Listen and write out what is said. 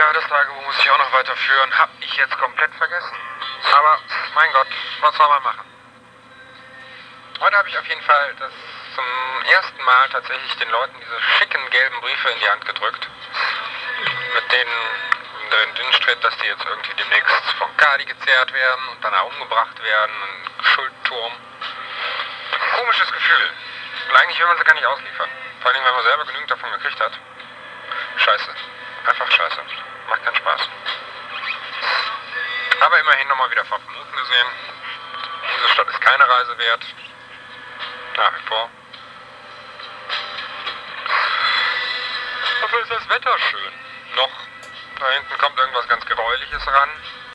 Ja, das Tagebuch muss ich auch noch weiterführen. Hab ich jetzt komplett vergessen. Aber, mein Gott, was soll man machen? Heute habe ich auf jeden Fall das zum ersten Mal tatsächlich den Leuten diese schicken gelben Briefe in die Hand gedrückt. Mit denen drin steht, dass die jetzt irgendwie demnächst von Kali gezerrt werden und dann auch umgebracht werden. Ein Schuldturm. Komisches Gefühl. Und eigentlich will man sie gar nicht ausliefern. Vor allem, wenn man selber genügend davon gekriegt hat. Scheiße. Einfach scheiße. Macht keinen Spaß. Aber immerhin nochmal wieder Pfaffenhofen gesehen. Diese Stadt ist keine Reise wert. Nach wie vor. Dafür ist das Wetter schön. Noch. Da hinten kommt irgendwas ganz Gräuliches ran.